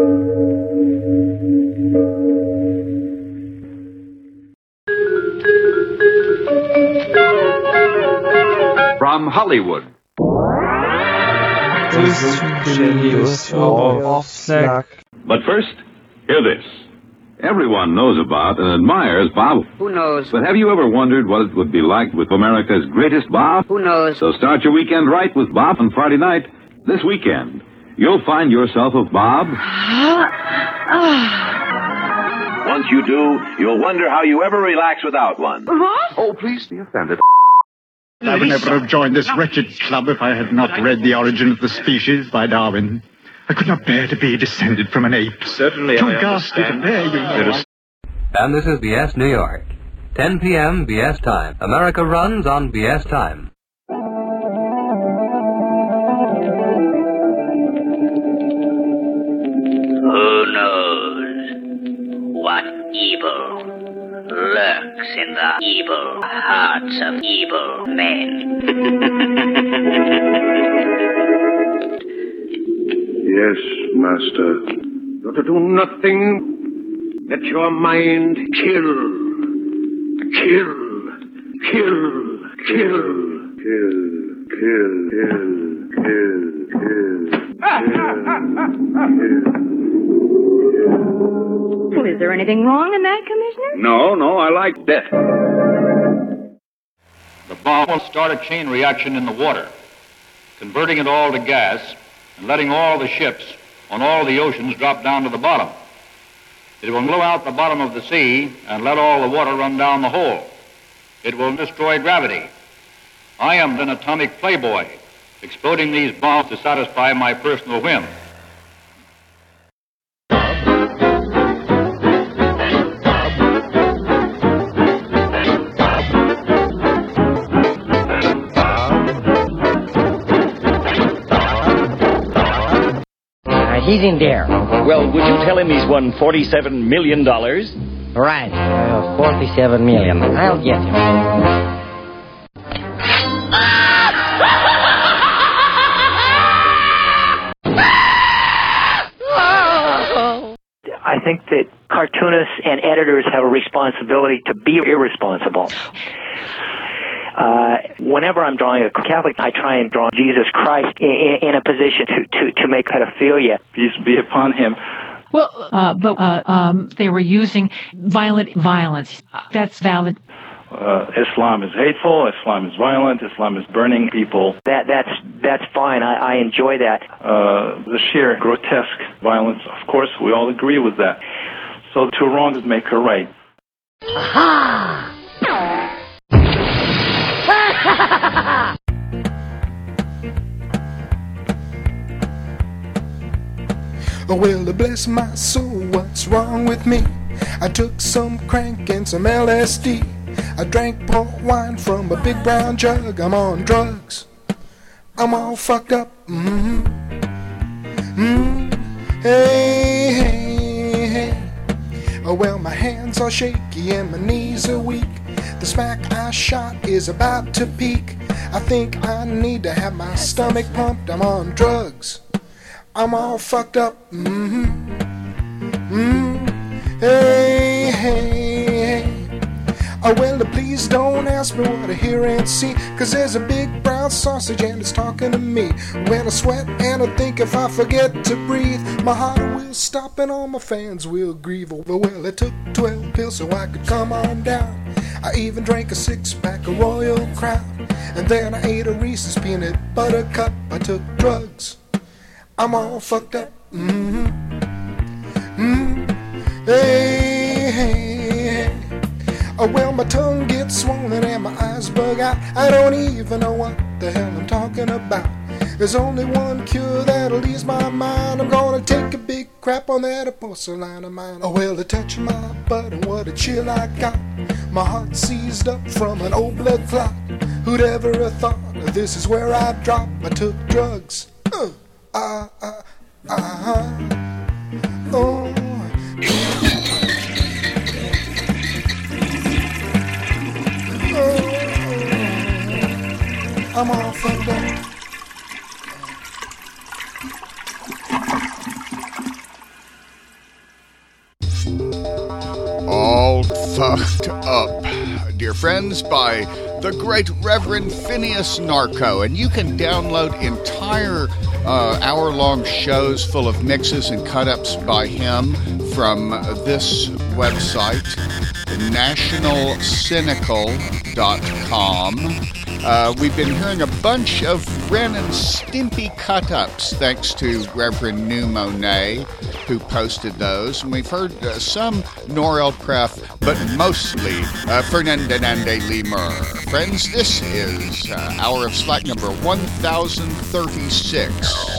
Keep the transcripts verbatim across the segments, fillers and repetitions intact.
From Hollywood. But first, hear this. Everyone knows about and admires Bob. Who knows? But have you ever wondered what it would be like with America's greatest Bob? Who knows? So start your weekend right with Bob on Friday night. This weekend, you'll find yourself a Bob. Once you do, you'll wonder how you ever relax without one. What? Oh, please be offended. I would never have joined this wretched club if I had not read The Origin of the Species by Darwin. I could not bear to be descended from an ape. Certainly, Too I ghastly to bear, you know. And this is B S New York. ten p.m. B S time. America runs on B S time. Who knows what evil lurks in the evil hearts of evil men? Yes, master. You're to do nothing. Let your mind kill. Kill. Kill. Kill. Kill. Kill. Kill. Kill. Kill. Well, is there anything wrong in that, Commissioner? No, no, I like death. The bomb will start a chain reaction in the water, converting it all to gas and letting all the ships on all the oceans drop down to the bottom. It will blow out the bottom of the sea and let all the water run down the hole. It will destroy gravity. I am an atomic playboy, exploding these bombs to satisfy my personal whim. He's in there. Well, would you tell him he's won forty-seven million dollars? Right. Uh, forty-seven million. I'll get him. I think that cartoonists and editors have a responsibility to be irresponsible. Uh, whenever I'm drawing a Catholic, I try and draw Jesus Christ in, in a position to, to, to make pedophilia. Peace be upon him. Well, uh, but uh, um, they were using violent violence. That's valid. Uh, Islam is hateful. Islam is violent. Islam is burning people. That that's that's fine. I, I enjoy that. Uh, the sheer grotesque violence. Of course, we all agree with that. So to wrong is make her right. Aha! Oh, well, bless my soul, what's wrong with me? I took some crank and some L S D. I drank port wine from a big brown jug. I'm on drugs. I'm all fucked up. Mm-hmm. Mm-hmm. Hey, hey, hey. Oh, well, my hands are shaky and my knees are weak. The smack I shot is about to peak. I think I need to have my stomach pumped. I'm on drugs. I'm all fucked up. Mm-hmm. Mm-hmm. Hey, hey, hey. Oh, well, please don't ask me what I hear and see, 'cause there's a big brown sausage and it's talking to me. When I sweat and I think if I forget to breathe, my heart will stop and all my fans will grieve. Oh, well, I took twelve pills so I could come on down. I even drank a six-pack of Royal Crown. And then I ate a Reese's peanut butter cup. I took drugs. I'm all fucked up. Mm-hmm. Mm-hmm. Hey, hey, hey. Oh, well, my tongue gets swollen and my eyes bug out. I don't even know what the hell I'm talking about. There's only one cure that'll ease my mind. I'm gonna take a big crap on that porcelain of mine. Oh, well, to touch my butt and what a chill I got. My heart seized up from an old blood clot. Who'd ever have thought this is where I'd drop? I took drugs. Uh, uh, uh, uh-huh. Oh. Oh. I'm all fucked up. 'Cause Fucked Up, dear friends, by the great Reverend Phineas Narco. And you can download entire uh, hour-long shows full of mixes and cut-ups by him from this website, national cynical dot com. Uh, we've been hearing a bunch of Ren and Stimpy cut-ups, thanks to Reverend New Monet, who posted those. And we've heard uh, some Norel Pref, but mostly uh, Fernandinande Lemur. Friends, this is uh, Hour of Slack number one thousand thirty-six.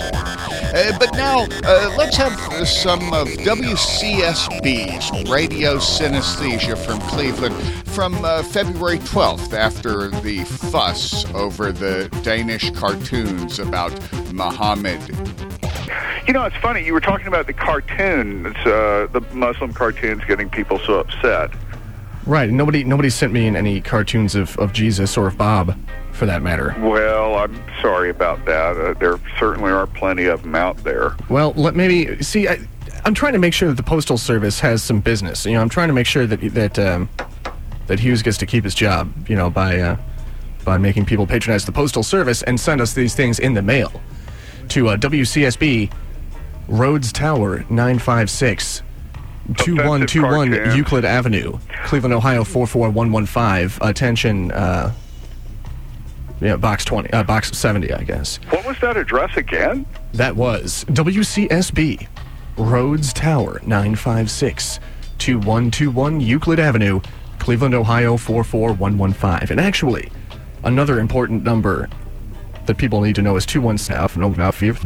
Uh, but now, uh, let's have uh, some of W C S B's Radio Synesthesia from Cleveland from uh, February twelfth, after the fuss over the Danish cartoons about Muhammad. You know, it's funny, you were talking about the cartoons, uh, the Muslim cartoons getting people so upset. Right, nobody nobody sent me in any cartoons of, of Jesus or of Bob, for that matter. Well, I'm sorry about that. Uh, there certainly are plenty of them out there. Well, let maybe, see, I, I'm trying to make sure that the Postal Service has some business. You know, I'm trying to make sure that that um, that Hughes gets to keep his job, you know, by, uh, by making people patronize the Postal Service and send us these things in the mail to uh, W C S B, Rhodes Tower, nine five six, two one two one Euclid Avenue, Cleveland, Ohio, four four one one five. Attention, uh, yeah, box twenty, uh, box seventy, I guess. What was that address again? That was W C S B, Rhodes Tower, nine five six, two one two one Euclid Avenue, Cleveland, Ohio, four four one one five. And actually, another important number that people need to know is two one seven. I'm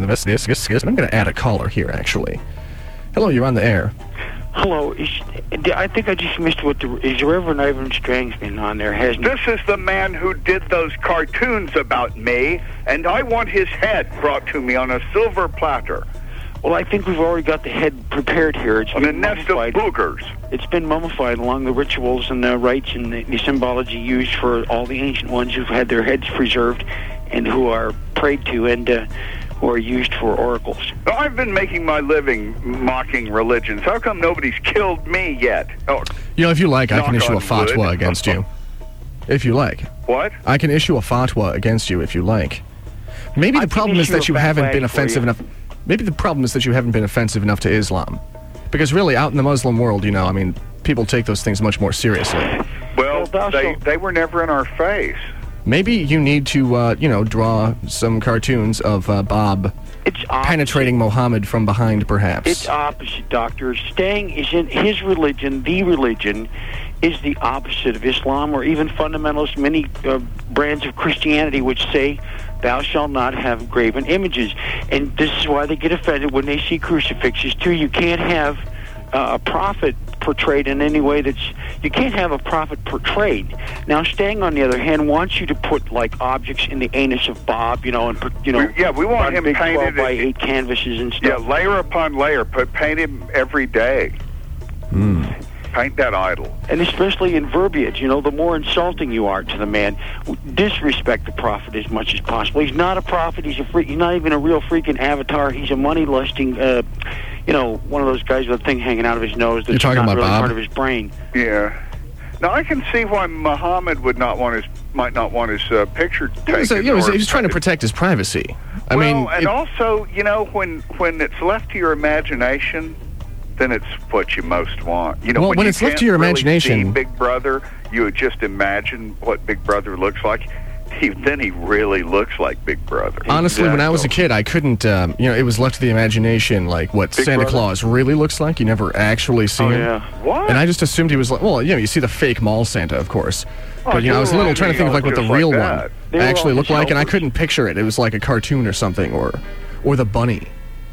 going to add a caller here, actually. Hello, you're on the air. Hello. Is, I think I just missed what the... Is Reverend Ivan Strang's been on there, hasn't he? This is the man who did those cartoons about me, and I want his head brought to me on a silver platter. Well, I think we've already got the head prepared here. It's on a nest of boogers. It's been mummified along the rituals and the rites and the, the symbology used for all the ancient ones who've had their heads preserved and who are prayed to and uh, who are used for oracles. I've been making my living mocking religions. How come nobody's killed me yet? Oh, you know, if you like, I can issue a fatwa wood. against you. If you like. What? I can issue a fatwa against you if you like. Maybe the problem is that you haven't been offensive enough. Maybe the problem is that you haven't been offensive enough to Islam. Because really, out in the Muslim world, you know, I mean, people take those things much more seriously. Well, they, they were never in our face. Maybe you need to, uh, you know, draw some cartoons of uh, Bob it's penetrating Muhammad from behind, perhaps. It's opposite, Doctor. Staying is in his religion, the religion, is the opposite of Islam or even fundamentalist, many uh, brands of Christianity which say, thou shalt not have graven images. And this is why they get offended when they see crucifixes, too. You can't have uh, a prophet portrayed in any way that's... You can't have a prophet portrayed. Now, Stang, on the other hand, wants you to put, like, objects in the anus of Bob, you know, and, you know... We, yeah, we want him big painted... twelve by eight canvases and stuff. Yeah, layer upon layer. Put, paint him every day. Hmm. Paint that idol. And especially in verbiage, you know, the more insulting you are to the man, disrespect the prophet as much as possible. He's not a prophet. He's a freak. He's not even a real freaking avatar. He's a money-lusting, uh, you know, one of those guys with a thing hanging out of his nose that's You're talking not about really Bob? part of his brain. Yeah. Now, I can see why Muhammad would not want his, might not want his uh, picture taken. He was, uh, you know, he was trying to protect his privacy. I well, mean, and it, also, you know, when when it's left to your imagination, then it's what you most want. You know, well, when, when you it's left can't to your really imagination, see Big Brother, you would just imagine what Big Brother looks like. He, then he really looks like Big Brother. Honestly, exactly. When I was a kid, I couldn't, um, you know, it was left to the imagination, like what Big Santa Brother? Claus really looks like. You never actually see oh, him. Yeah. What? And I just assumed he was like, well, you know, you see the fake mall Santa, of course. Oh, but, you know, I was a little trying to think of like what the real like one They were actually all looked like, and I helpers. couldn't picture it. It was like a cartoon or something, or or the bunny.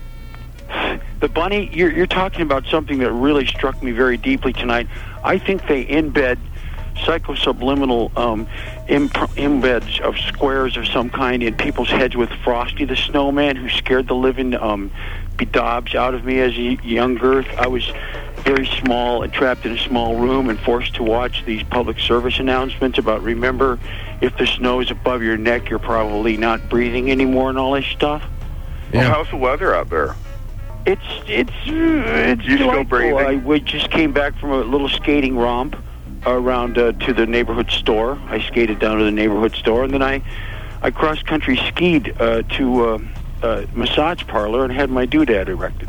The bunny, you're, you're talking about something that really struck me very deeply tonight. I think they embed psychosubliminal um, imp- embeds of squares of some kind in people's heads with Frosty the Snowman, who scared the living um, bedaubs out of me as a young girth. I was very small and trapped in a small room and forced to watch these public service announcements about, remember, if the snow is above your neck, you're probably not breathing anymore and all this stuff. Yeah. Well, how's the weather out there? It's it's uh, it's You still delightful. breathing? I we just came back from a little skating romp. around uh, to the neighborhood store. I skated down to the neighborhood store, and then I, I cross-country skied uh, to uh, a massage parlor and had my doodad erected.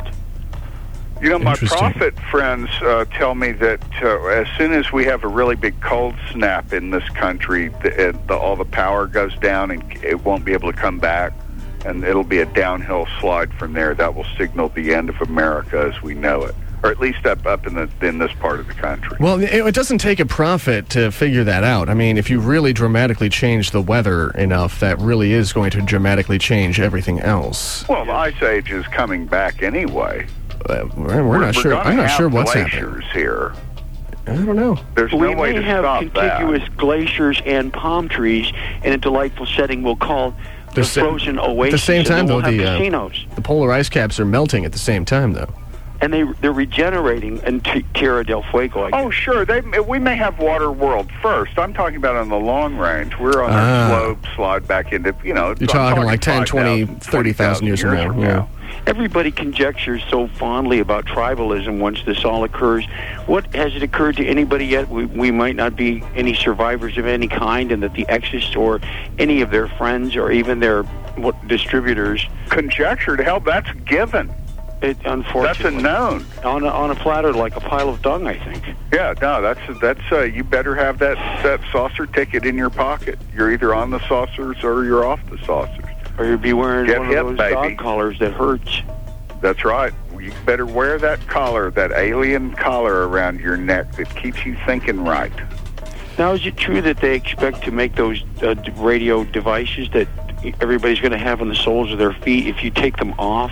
You know, my prophet friends uh, tell me that uh, as soon as we have a really big cold snap in this country, the, it, the, all the power goes down and it won't be able to come back, and it'll be a downhill slide from there. That will signal the end of America as we know it, or at least up up in the in this part of the country. Well, it, it doesn't take a prophet to figure that out. I mean, if you really dramatically change the weather enough, that really is going to dramatically change everything else. Well, the Ice Age is coming back anyway. Uh, we're, we're not sure. I'm not sure what's happening here. I don't know. There's we no way may to have stop contiguous that. glaciers and palm trees in a delightful setting we'll call the, The sa- frozen At oasis. the same time, and though, then we'll the have uh, casinos. the polar ice caps are melting at the same time, though. And they, they're regenerating in T- Tierra del Fuego. I Oh, sure. They we may have water world first. I'm talking about on the long range. We're on Ah. a slope slide back into, you know. You're I'm talking like ten, five twenty, thousand, thirty thousand years from now. Yeah. Everybody conjectures so fondly about tribalism once this all occurs. What has it occurred to anybody yet? We, we might not be any survivors of any kind, and that the Exes or any of their friends or even their what distributors conjectured. Hell, that's given. It, unfortunately, That's a known. On a, on a platter like a pile of dung, I think. Yeah, no, that's that's. Uh, you better have that that saucer ticket in your pocket. You're either on the saucers or you're off the saucers. Or you'd be wearing Get one hip, of those baby. dog collars that hurts. That's right. You better wear that collar, that alien collar around your neck that keeps you thinking right. Now, is it true that they expect to make those uh, radio devices that everybody's going to have on the soles of their feet if you take them off?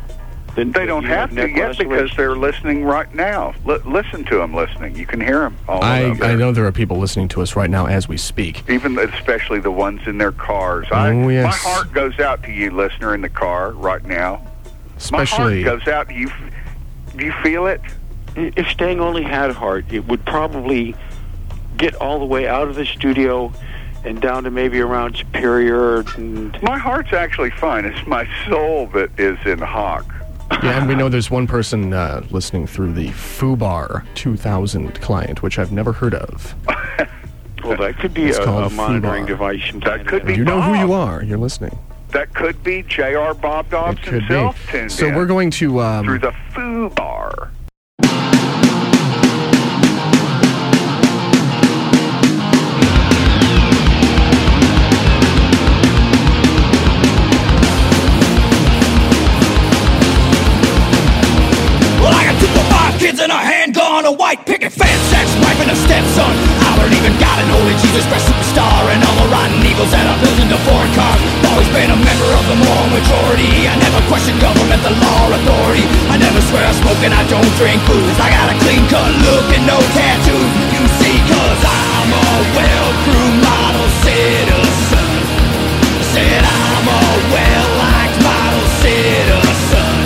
Then They don't you have to neck yet because lacerations? they're listening right now. L- listen to them listening. You can hear them all I, over. I know there are people listening to us right now as we speak. Even especially the ones in their cars. Oh, I, yes. My heart goes out to you, listener, in the car right now. Especially- My heart goes out to you. Do you feel it? If Stang only had heart, it would probably get all the way out of the studio and down to maybe around Superior. And My heart's actually fine. It's my soul that is in hock. Yeah, and we know there's one person uh, listening through the FUBAR two thousand client, which I've never heard of. Well, that could be It's a, called a monitoring FUBAR. device. That could be You know who Bob. you are. You're listening. That could be J R. Bob Dobbs It could himself be. tuned So in we're going to... Um, through the FUBAR. Well, I got two or five kids and a handgun, a white picket fence, ex-wife and a stepson. Albert even got an holy Jesus Christ superstar, and all the rotten evils that are built into foreign cars. Always been a member of the moral majority. I never questioned government, the law, or authority. I never swear I smoke and I don't drink booze. I got a clean cut look and no tattoos. You see, cause I'm a well-groomed model citizen. Said I'm a well-liked model citizen.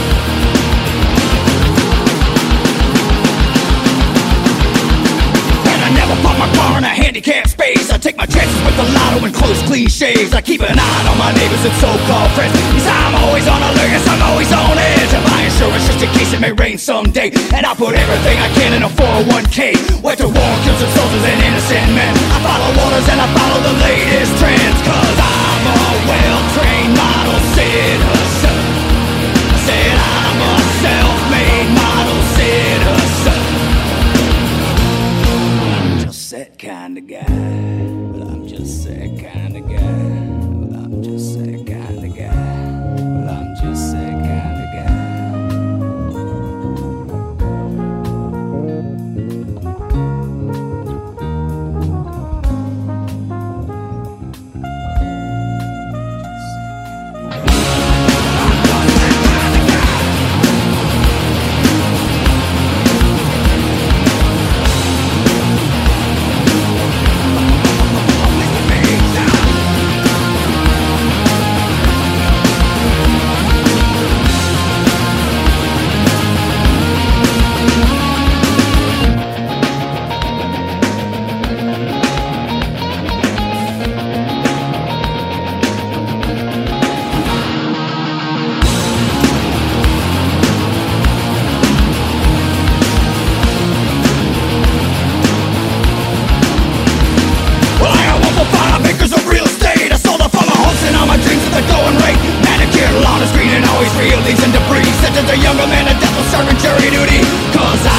I never park my car in a handicapped space. I take my chances with the lotto and close cliches. I keep an eye on my neighbors and so-called friends. Cause I'm always on alert, yes, I'm always on edge. I buy insurance just in case it may rain someday. And I put everything I can in a four oh one k. Went to war, killed some soldiers and innocent men. I follow orders and I follow the latest trends. Cause I'm a well-trained model citizen. Said I'm a self-made model citizen. That kind of guy. Well, I'm just that kind of guy. Well, I'm just that kind of guy. Well, I'm just that kind of guy. beauty, cause I,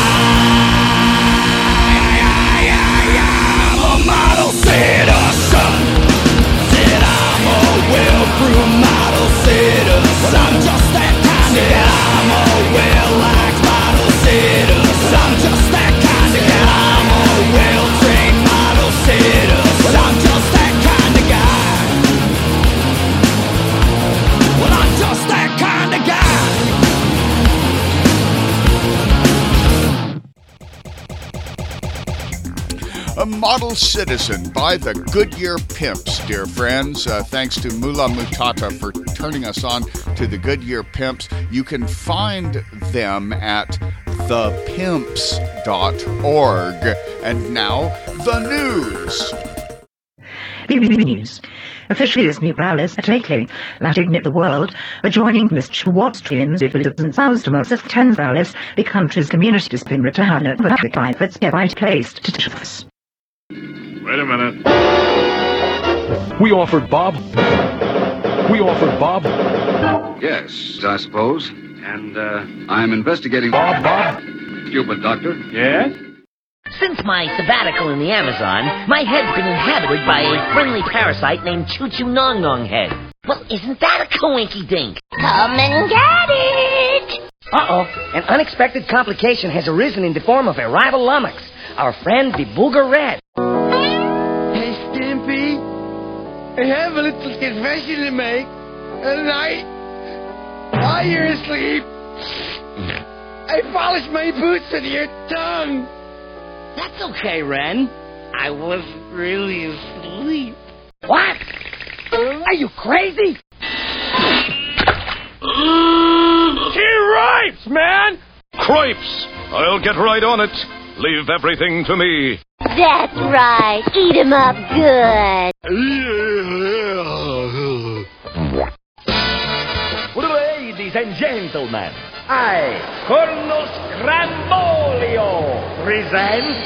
I, I, I'm a model citizen. Said I'm a well-groomed model citizen. I'm just that kind of guy. I'm a well-liked model citizen. I'm just that kind of guy. I'm a well-trained model citizen. I'm just that kind of guy. Well, I'm just that kind of guy. A model citizen by the Goodyear Pimps, dear friends. Uh, thanks to Mula Mutata for turning us on to the Goodyear Pimps. You can find them at the pimps dot org. And now, the news. B B C News. Officials New Prowlers are lately letting the world adjoining Mister Wattstreams and South to most of ten Prowlers, the country's community has been returned for the privates hereby placed to choose. Wait a minute. We offered Bob. We offered Bob. Yes, I suppose. And, uh, I'm investigating... Bob, Bob? Stupid doctor. Yes? Since my sabbatical in the Amazon, my head's been inhabited by a friendly parasite named Choo Choo Nong Nong Head. Well, isn't that a coinky dink? Come and get it! Uh-oh, an unexpected complication has arisen in the form of a rival lummox, our friend the Booger Red. Hey, Stimpy, I have a little confession to make. At night, while you're asleep, I polished my boots with your tongue. That's okay, Ren. I wasn't really asleep. What? Are you crazy? He writes, man! Cripes! I'll get right on it. Leave everything to me. That's right. Eat 'em up good. Ladies and gentlemen, I, Colonel Scrambolio, present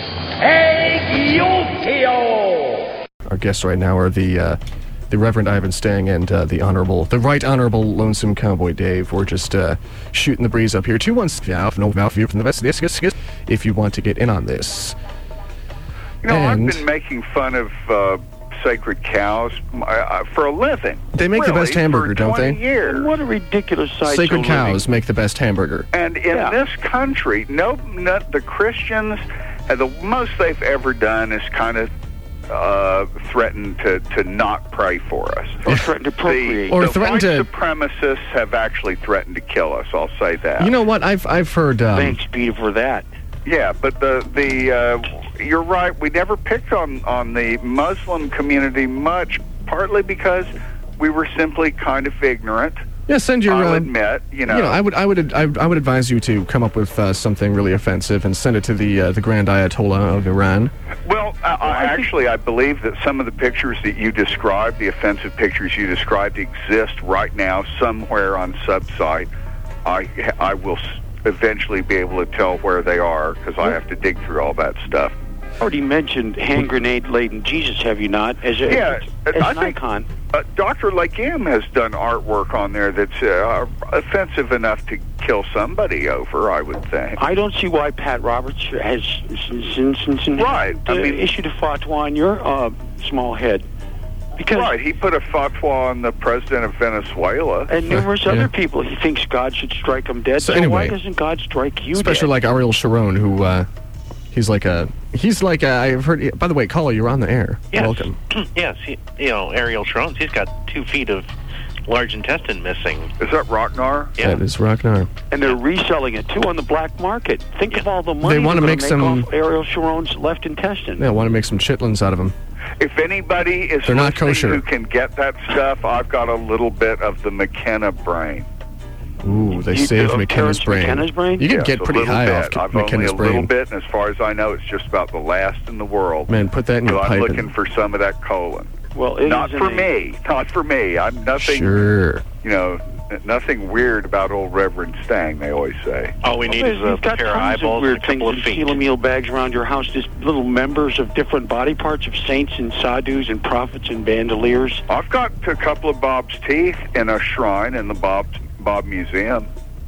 Egg-Yukio! Our guests right now are the uh, the Reverend Ivan Stang and uh, the Honorable, the Right Honorable Lonesome Cowboy Dave. We're just uh, shooting the breeze up here. Two one no mouth view from the best. If you want to get in on this, you know, and I've been making fun of uh, sacred cows uh, for a living. They make really, the best hamburger, don't they? Years. What a ridiculous sight. Sacred cows make the best hamburger. And in Yeah. this country, no, no, the Christians, uh, the most they've ever done is kind of uh, threaten to, to not pray for us. Or threaten to procreate. The, Or the threaten white to- supremacists have actually threatened to kill us, I'll say that. You know what? I've I've heard. Um, Thanks, Peter, for that. Yeah, but the the uh, you're right. We never picked on on the Muslim community much, partly because we were simply kind of ignorant. Yeah, send your. I'll uh, admit, you know. You know, I would, I would, I, I would advise you to come up with uh, something really offensive and send it to the uh, the Grand Ayatollah of Iran. Well, uh, I, actually, I believe that some of the pictures that you described, the offensive pictures you described, exist right now somewhere on Subsite. I I will s- eventually be able to tell where they are because I have to dig through all that stuff. Already mentioned hand grenade laden Jesus, have you not? As a, Yeah, as I an think- icon. Uh, Doctor Legam has done artwork on there that's uh, offensive enough to kill somebody over, I would think. I don't see why Pat Roberts has since, since, Right, I uh, mean- issued a fatwa on your uh, small head. Because Right, he put a fatwa on the president of Venezuela. and numerous Yeah. other people, he thinks God should strike them dead. So So, anyway, why doesn't God strike you Especially dead? like Ariel Sharon, who uh, he's like a he's like a, I've heard. By the way, caller, you're on the air. Yes. Welcome. yes, he, you know, Ariel Sharon's, he's got two feet of large intestine missing. Is that Rocknar? Yeah. That is Rocknar. And they're reselling it, too, on the black market. Think of all the money They wanna they're make gonna some- off Ariel Sharon's left intestine. Yeah, I want to make some chitlins out of him. If anybody is They're not listening kosher. who can get that stuff, I've got a little bit of the McKenna brain. Ooh, they You saved do- McKenna's Terrence brain. McKenna's brain? You can Yes, get a pretty little high bit. off I've McKenna's only a little brain. bit, and as far as I know, it's just about the last in the world. Man, put that in So your I'm pipe. looking and- for some of that colon. Well, it not is for an- me. Not for me. I'm nothing. Sure. You know, n- nothing weird about old Reverend Stang. They always say. All we need Well, is a you've got pair of tons eyeballs of weird and a couple things of in feet. meal bags around your house. Just little members of different body parts of saints and sadhus and prophets and bandoliers. I've got a couple of Bob's teeth in a shrine in the Bob Bob Museum.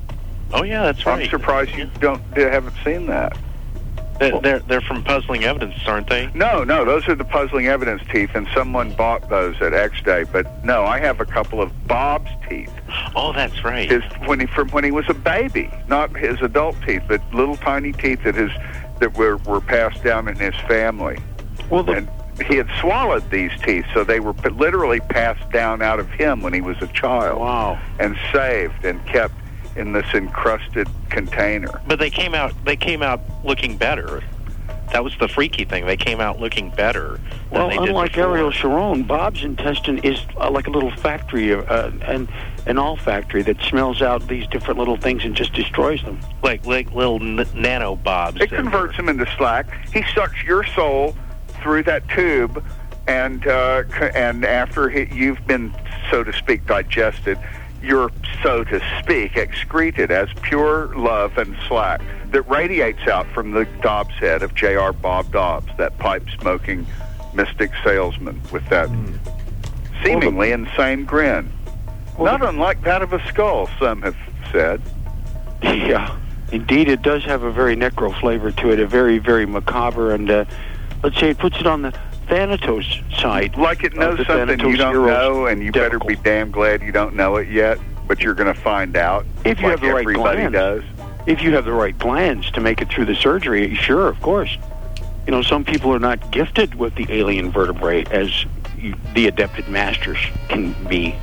Oh yeah, that's right. I'm surprised you don't you haven't seen that. They're, they're they're from Puzzling Evidence, aren't they? No, no, those are the Puzzling Evidence teeth, and someone bought those at X Day. But no, I have a couple of Bob's teeth. Oh, that's right. His when he from when he was a baby, not his adult teeth, but little tiny teeth that his that were were passed down in his family. Well, the, and he had swallowed these teeth, so they were p- literally passed down out of him when he was a child. Wow. And saved and kept in this encrusted container. But they came out. They came out looking better. That was the freaky thing. They came out looking better. Well, than they unlike did before. Ariel Sharon, Bob's intestine is uh, like a little factory, uh, an an all factory that smells out these different little things and just destroys them. Like like little n- nano Bobs. It converts him into slack. He sucks your soul through that tube, and uh, c- and after he, you've been, so to speak, digested, you're, so to speak, excreted as pure love and slack that radiates out from the Dobbs head of J R. Bob Dobbs, that pipe-smoking mystic salesman with that mm. seemingly well, the, insane grin. Well, Not the, unlike that of a skull, some have said. Yeah, indeed, it does have a very necro flavor to it, a very, very macabre, and uh, let's say it puts it on the Thanatos side. Like it knows something you don't know, and you better be damn glad you don't know it yet, but you're going to find out. If you like have the right everybody glands. does. If you have the right plans to make it through the surgery, sure, of course. You know, some people are not gifted with the alien vertebrae as you, the adepted masters can be.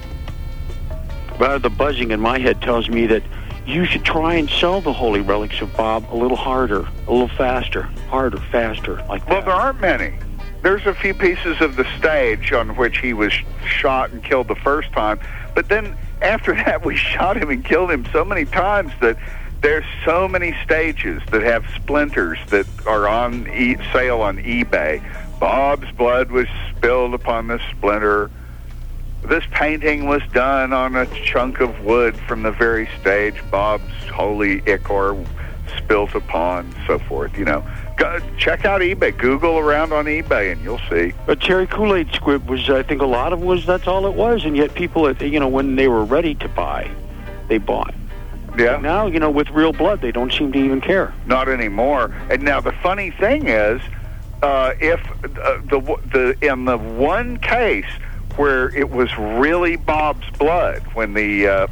But the buzzing in my head tells me that you should try and sell the holy relics of Bob a little harder, a little faster, harder, faster, like that. Well, there aren't many. There's a few pieces of the stage on which he was shot and killed the first time, but then after that we shot him and killed him so many times that there's so many stages that have splinters that are on e- sale on eBay. Bob's blood was spilled upon this splinter. This painting was done on a chunk of wood from the very stage Bob's holy ichor spilt upon, so forth, you know. Go, check out eBay. Google around on eBay, and you'll see. But Cherry Kool-Aid squib was, I think, a lot of was that's all it was, and yet people, you know, when they were ready to buy, they bought. Yeah. But now, you know, with real blood, they don't seem to even care. Not anymore. And now the funny thing is, uh, if uh, the the in the one case where it was really Bob's blood, when the uh,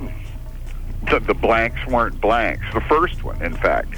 the, the blanks weren't blanks, the first one, in fact.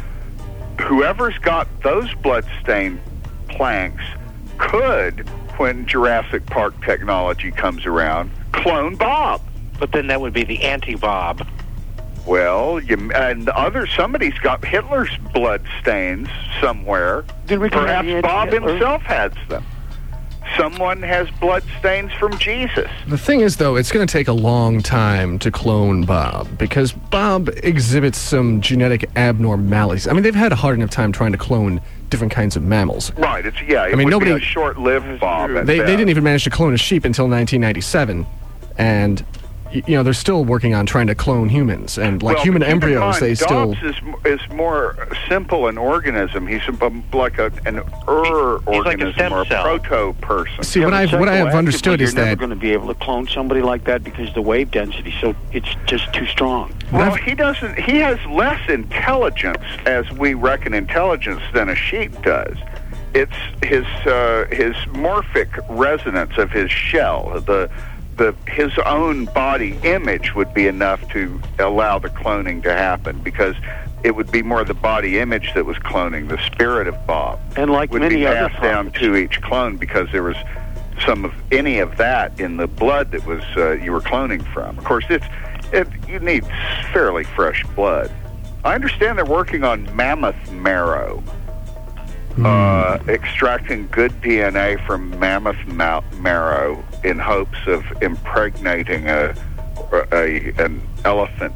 Whoever's got those blood-stained planks could, when Jurassic Park technology comes around, clone Bob. But then that would be the anti-Bob. Well, you, and other somebody's got Hitler's blood stains somewhere. Then we can Perhaps have the Bob anti-Hitler. himself has them. Someone has blood stains from Jesus. The thing is, though, it's going to take a long time to clone Bob, because Bob exhibits some genetic abnormalities. I mean, they've had a hard enough time trying to clone different kinds of mammals. Right, it's, yeah, it I mean, would nobody, be a short-lived Bob. They, at they best. didn't even manage to clone a sheep until nineteen ninety-seven, and you know, they're still working on trying to clone humans, and like well, human keep in embryos, mind, they still. Dobbs is is more simple an organism. He's a, like a an Ur He's organism like a stem or a cell. proto person. See, what I've what I have understood is you're never that going to be able to clone somebody like that because the wave density, so it's just too strong. Well, he doesn't. He has less intelligence, as we reckon intelligence, than a sheep does. It's his uh, his morphic resonance of his shell. The the his own body image would be enough to allow the cloning to happen, because it would be more the body image that was cloning. The spirit of Bob and like would many be other passed down to each clone, because there was some of any of that in the blood that was uh, you were cloning from. Of course, it's it, you need fairly fresh blood. I understand they're working on mammoth marrow. Uh, extracting good D N A from mammoth ma- marrow in hopes of impregnating a, a an elephant,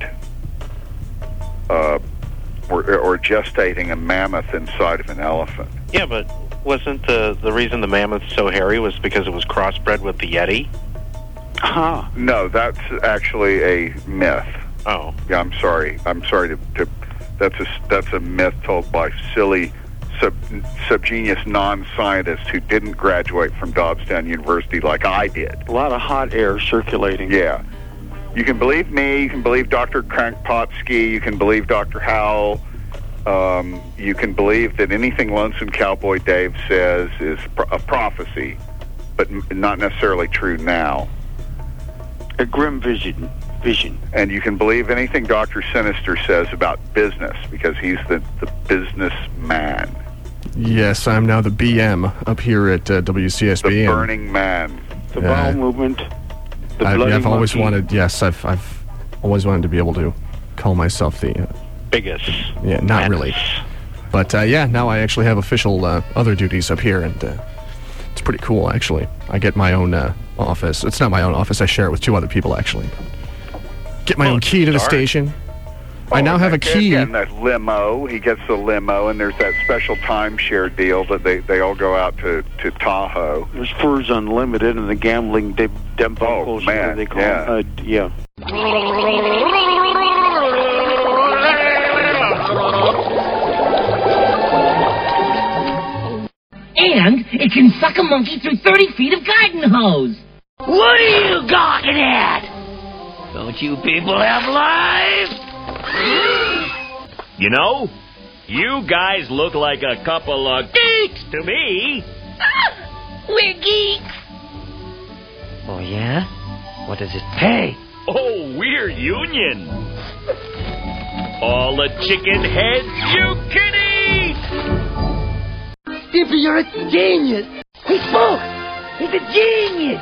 uh, or, or gestating a mammoth inside of an elephant. Yeah, but wasn't the the reason the mammoth's so hairy was because it was crossbred with the Yeti? Huh. No, that's actually a myth. Oh. Yeah, I'm sorry. I'm sorry to, to that's a that's a myth told by silly Sub, subgenius non-scientists who didn't graduate from Dobbstown University like I did. A lot of hot air circulating. Yeah. You can believe me. You can believe Doctor Krankpotsky. You can believe Doctor Howell. Um, you can believe that anything Lonesome Cowboy Dave says is pro- a prophecy, but m- not necessarily true now. A grim vision. Vision. And you can believe anything Doctor Sinister says about business, because he's the, the businessman. Yes, I'm now the B M up here at uh, W C S B. The Burning Man. The bowel uh, movement. The I've, bloody I've always monkey. wanted, yes, I've I've always wanted to be able to call myself the... Uh, biggest. Yeah, not really. But uh, yeah, now I actually have official uh, other duties up here, and uh, it's pretty cool, actually. I get my own uh, office. It's not my own office. I share it with two other people, actually. Get my oh, own key to the darn. station. Oh, I now have a key. And that limo. He gets the limo, and there's that special timeshare deal that they, they all go out to, to Tahoe. There's Furs Unlimited and the gambling de- dembunkles. Oh, man, they call yeah. Uh, yeah. And it can suck a monkey through thirty feet of garden hose. What are you gawking at? Don't you people have lives? You know, you guys look like a couple of geeks to me. Ah, we're geeks. Oh, yeah? What does it pay? Oh, we're union. All the chicken heads you can eat. Stimpy, you're a genius. He spoke. He's a genius.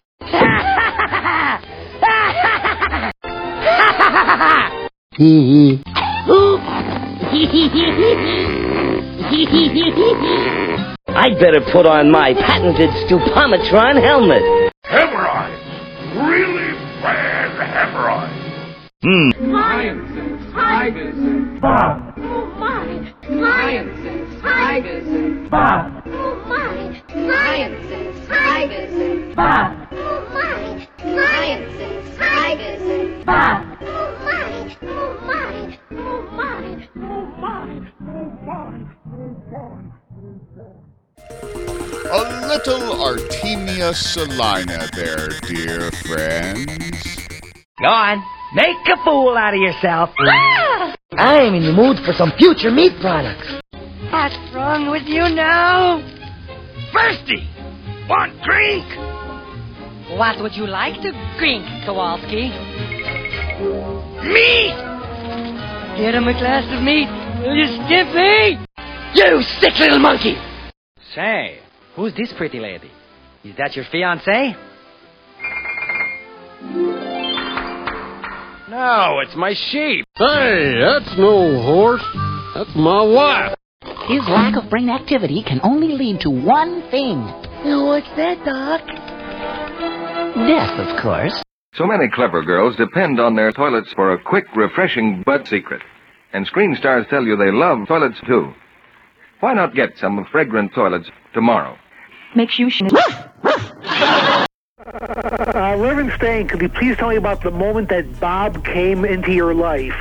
I'd better put on my patented Stupometron helmet. Hemorrhoids. Really bad hemorrhoids. Hmm. Lions, tigers, and Bob. Oh my! Lions and tigers and Bob. Oh my! Lions and tigers and Bob. Oh my! Lions and tigers and Bob. Oh my! Oh my! Oh my! Oh my! Oh my! A little Artemia Salina there, dear friends. Go on. Make a fool out of yourself. Ah! I'm in the mood for some future meat products. What's wrong with you now? Thirsty! Want drink? What would you like to drink, Kowalski? Meat! Get him a glass of meat, will you, Skippy? You sick little monkey! Say, who's this pretty lady? Is that your fiancée? No, it's my sheep. Hey, that's no horse. That's my wife. His lack of brain activity can only lead to one thing. What's that, Doc? Death, of course. So many clever girls depend on their toilets for a quick, refreshing butt secret. And screen stars tell you they love toilets, too. Why not get some fragrant toilets tomorrow? Makes you sh- Uh, Reverend Stang, could you please tell me about the moment that Bob came into your life?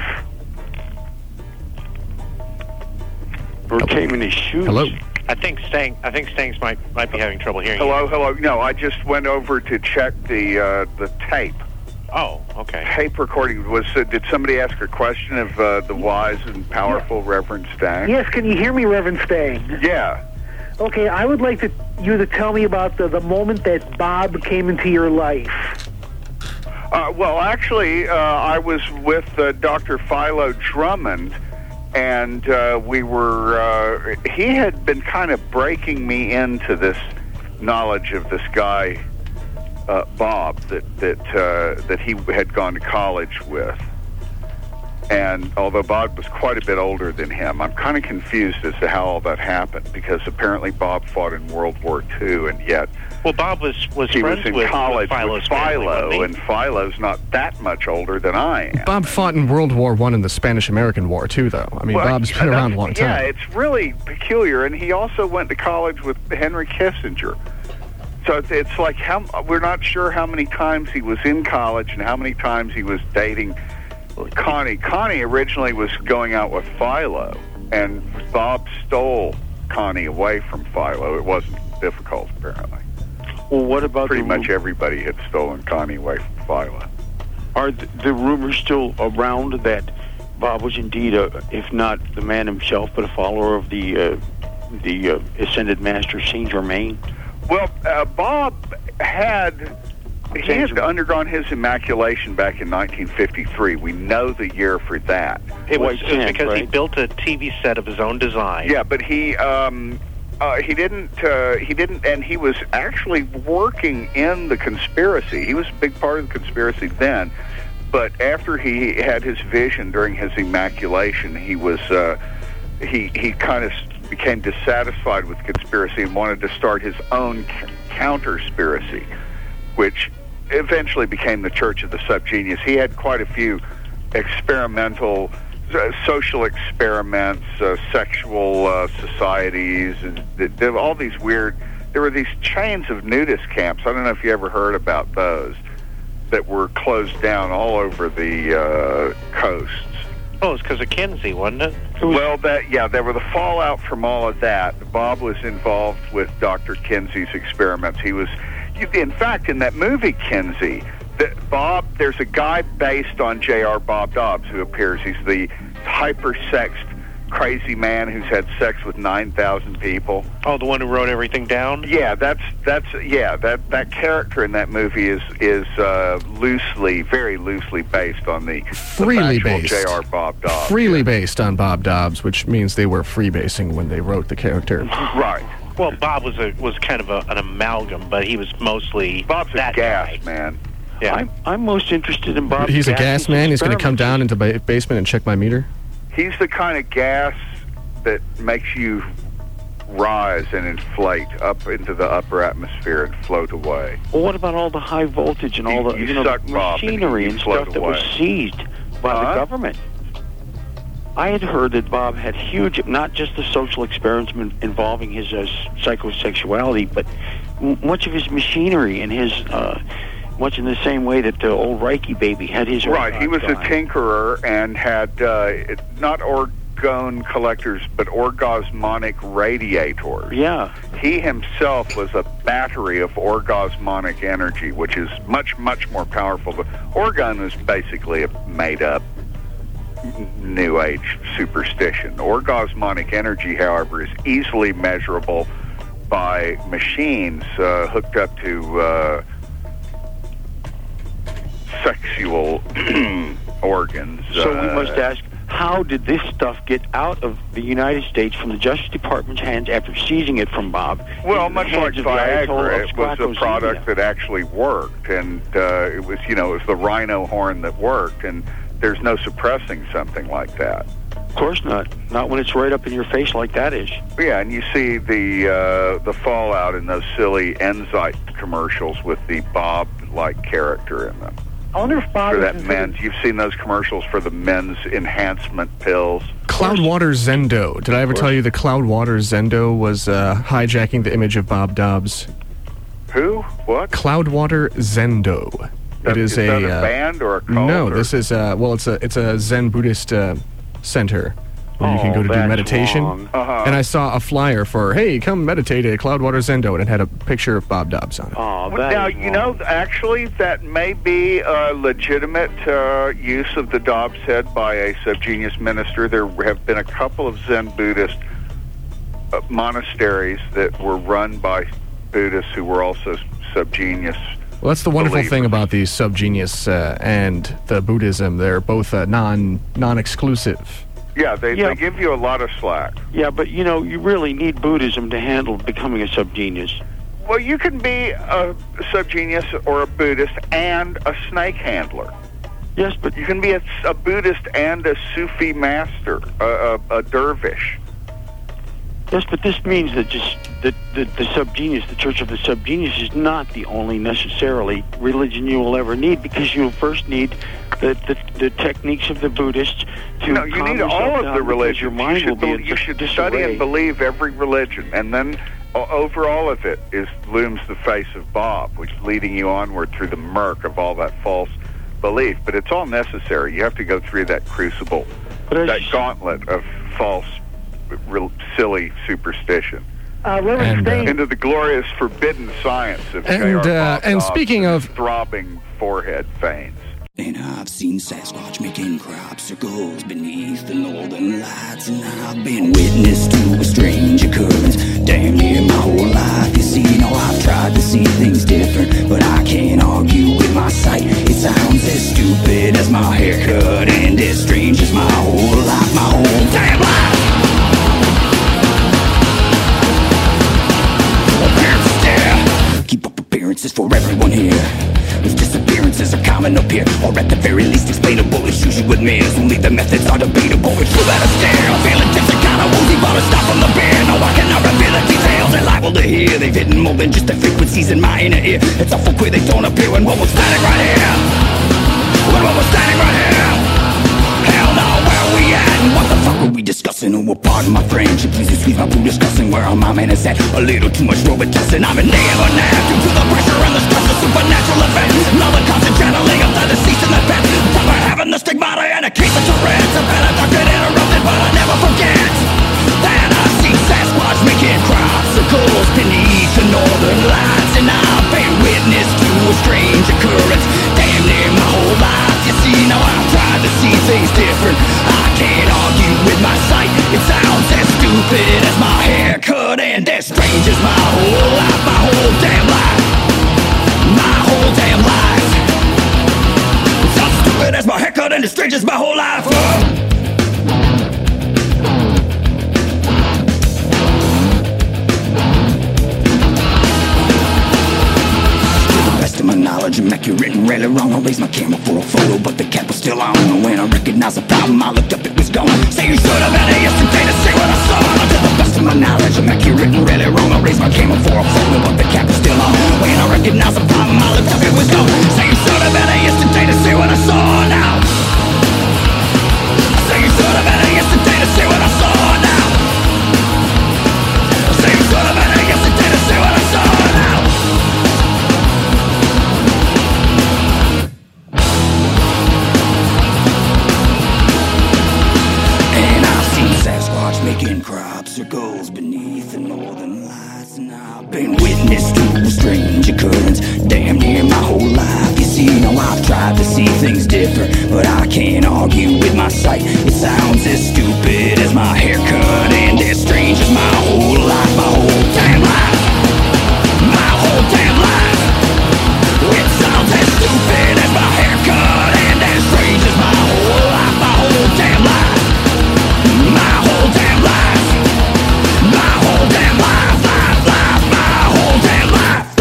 Or came in his shoes. Hello. I think Stang. I think Stangs might might be having trouble hearing Hello, you. hello. No, I just went over to check the uh, the tape. Oh, okay. Tape recording was. Uh, did somebody ask a question of uh, the wise and powerful Reverend Stang? Yes, can you hear me, Reverend Stang? Yeah. Okay, I would like to, you to tell me about the, the moment that Bob came into your life. Uh, well, actually, uh, I was with uh, Doctor Philo Drummond, and uh, we were. Uh, he had been kind of breaking me into this knowledge of this guy, uh, Bob, that that uh, that he had gone to college with. And although Bob was quite a bit older than him, I'm kind of confused as to how all that happened, because apparently Bob fought in World War Two, and yet Well, Bob was was he friends was in with, college with Philo's with family, Philo, wasn't he? and Philo's not that much older than I am. Bob fought in World War One and the Spanish-American War, too, though. I mean, Well, Bob's been around a long Yeah, time. it's really peculiar, and he also went to college with Henry Kissinger. So it's, it's like how we're not sure how many times he was in college and how many times he was dating Connie. Connie originally was going out with Philo, and Bob stole Connie away from Philo. It wasn't difficult, apparently. Well, what about Pretty the much everybody had stolen Connie away from Philo. are the, the rumors still around that Bob was indeed, a, if not the man himself, but a follower of the uh, the uh, ascended master Saint Germain? Well, uh, Bob had he had undergone his immaculation back in nineteen fifty-three. We know the year for that. It was, White it was Sands, because he right? built a T V set of his own design. Yeah, but he um, uh, he didn't uh, he didn't, and he was actually working in the conspiracy. He was a big part of the conspiracy then. But after he had his vision during his immaculation, he was uh, he he kind of became dissatisfied with the conspiracy and wanted to start his own c- counterspiracy, which eventually became the Church of the Subgenius. He had quite a few experimental uh, social experiments, uh, sexual uh, societies, and th- th- all these weird. There were these chains of nudist camps. I don't know if you ever heard about those that were closed down all over the uh, coasts. Oh, it's because of Kinsey, wasn't it? Well, that yeah, there were the fallout from all of that. Bob was involved with Doctor Kinsey's experiments. He was, in fact, in that movie Kinsey, that Bob. There's a guy based on J R Bob Dobbs who appears. He's the hyper-sexed, crazy man who's had sex with nine thousand people. Oh, the one who wrote everything down? Yeah, that's that's yeah that that character in that movie is is uh, loosely, very loosely based on the Freely the based. J R Bob Dobbs. Freely based on Bob Dobbs, which means they were freebasing when they wrote the character. Right. Well, Bob was a was kind of a, an amalgam, but he was mostly Bob's that a gas guy. man. Yeah. I'm, I'm most interested in Bob. He's a gas man. He's going to come down into the basement and check my meter. He's the kind of gas that makes you rise and inflate up into the upper atmosphere and float away. Well, what about all the high voltage and all the You- you you know, suck, Bob, machinery and and, you float stuff that was away. seized by Huh? the government? I had heard that Bob had huge, not just the social experiments involving his uh, psychosexuality, but m- much of his machinery and his, uh, much in the same way that the old Reiki baby had his. Right, he was a guy. tinkerer and had uh, not orgone collectors, but orgasmonic radiators. Yeah. He himself was a battery of orgasmonic energy, which is much, much more powerful. The orgone is basically a made-up New Age superstition. Orgasmonic energy, however, is easily measurable by machines uh, hooked up to uh, sexual organs. So we uh, must ask, how did this stuff get out of the United States from the Justice Department's hands after seizing it from Bob? Well, into the much like hands of the Ayatollah Viagra, of it was a Squattos product India? that actually worked, and uh, it was, you know, it was the rhino horn that worked, and there's no suppressing something like that. Of course not. Not when it's right up in your face like that is. Yeah, and you see the uh, the fallout in those silly Enzyte commercials with the Bob-like character in them. I wonder if Bob For is that considered- men's, you've seen those commercials for the men's enhancement pills. Cloudwater Zendo. Did I ever tell you the Cloudwater Zendo was uh, hijacking the image of Bob Dobbs? Who? What? Cloudwater Zendo. That- it is, is that a uh, band or a cult, No, or- this is uh, well, it's a it's a Zen Buddhist uh, center where you can Oh, go to do that's meditation. wrong. Uh-huh. And I saw a flyer for hey, come meditate at Cloudwater Zendo, and it had a picture of Bob Dobbs on it. Oh, Well, that now, is you know, actually, that may be a legitimate uh, use of the Dobbs head by a subgenius minister. There have been a couple of Zen Buddhist uh, monasteries that were run by Buddhists who were also subgenius. Well, that's the wonderful believers. thing about the subgenius uh, and the Buddhism. They're both uh, non non-exclusive. Yeah, they, Yeah. they give you a lot of slack. Yeah, but you know, you really need Buddhism to handle becoming a subgenius. Well, you can be a subgenius or a Buddhist and a snake handler. Yes, but You can be a, a Buddhist and a Sufi master, a, a, a dervish. yes, but this means that just that the, the subgenius, the Church of the Subgenius, is not the only necessarily religion you will ever need, because you'll first need the the, the techniques of the Buddhists to No, you calm need yourself all of down the because religions. Your You mind should, will be be, in you such should disarray. study and believe every religion, and then o- over all of it is looms the face of Bob, which is leading you onward through the murk of all that false belief. But it's all necessary. You have to go through that crucible, But that as- gauntlet of false, real, silly superstition. Uh, Reverend And, uh, Stain, Into the glorious forbidden science of And, J R uh, Bob and Dobbs speaking and of- his throbbing forehead veins. And I've seen Sasquatch making crop circles beneath the northern lights. And I've been witness to a strange occurrence damn near my whole life. You see, now I've tried to see things different, but I can't argue with my sight. It sounds as stupid as my haircut and as strange as my whole life, my whole damn life. Appearances stare, keep up appearances for everyone here. If disappearances are common up here, or at the very least explainable, it's usually with me. Only the methods are debatable. It's true that I stare, I'm feeling tipsy, kinda woozy, but I stop from the beer. No, I cannot reveal the details they're liable to hear. They've hidden more than just the frequencies in my inner ear. It's awful queer they don't appear when one was standing right here. When one was standing right here. Hell no, where are we at? And what the fuck are we discussing? Oh, well, pardon my French, please excuse my food discussing where my man is at. A little too much robot testing. I'm in need of a nap due to the pressure and the stress of supernatural events. Now the constant channeling of the deceased in the past. Talk about having the stigmata and a case of Tourette's. I've been abducted, interrupted, but I never forget that I've seen Sasquatch making crop circles beneath the northern lights. And I've been witness to a strange occurrence damn near my whole life. You see, now I've tried to see things different. I can't argue with my sight. It sounds as stupid as my haircut and as strange as my whole life, my whole damn life, my whole damn life. It sounds stupid as my haircut and as strange as my whole life. Oh. To my knowledge, I'm accurate and rarely wrong. I raised my camera for a photo, but the cap was still on. And when I recognized the problem, I looked up, it was gone. Say you should have had it yesterday to see what I saw. To the best of my knowledge, I'm accurate and rarely wrong. I raised my camera for a photo, but the cap was still on. When I recognized the problem, I looked up, it was gone. Say you should have had it yesterday to see what I saw now. Say you should have had it yesterday to see what I saw now. Say you should have had it yesterday to see what I saw now. Sasquatch making crop circles beneath the northern lights. And I've been witness to a strange occurrence damn near my whole life. You see, now I've tried to see things different, but I can't argue with my sight. It sounds as stupid as my haircut and as strange as my whole life, my whole damn life, my whole damn life. It sounds as stupid as my haircut and as strange as my whole life, my whole damn life. My whole damn life, my whole damn life, life, life, my whole damn life,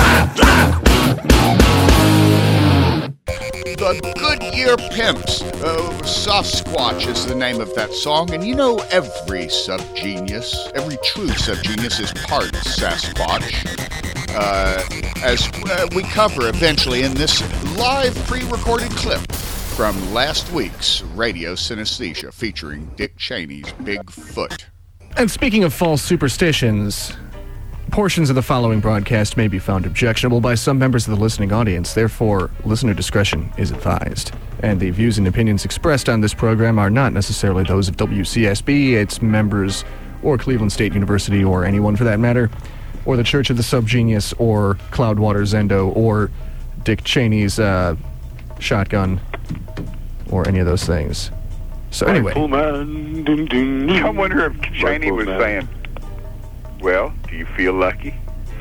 life, life. The Goodyear Pimps. Uh, Sasquatch is the name of that song, and you know every subgenius, every true subgenius is part Sasquatch. Uh, as uh, we cover eventually in this live pre-recorded clip from last week's Radio Synesthesia featuring Dick Cheney's Bigfoot. And speaking of false superstitions, portions of the following broadcast may be found objectionable by some members of the listening audience. Therefore, listener discretion is advised. And the views and opinions expressed on this program are not necessarily those of W C S B, its members, or Cleveland State University, or anyone for that matter, or the Church of the Subgenius, or Cloudwater Zendo, or Dick Cheney's uh, shotgun, or any of those things. So anyway. I wonder if Cheney was saying, well, do you feel lucky?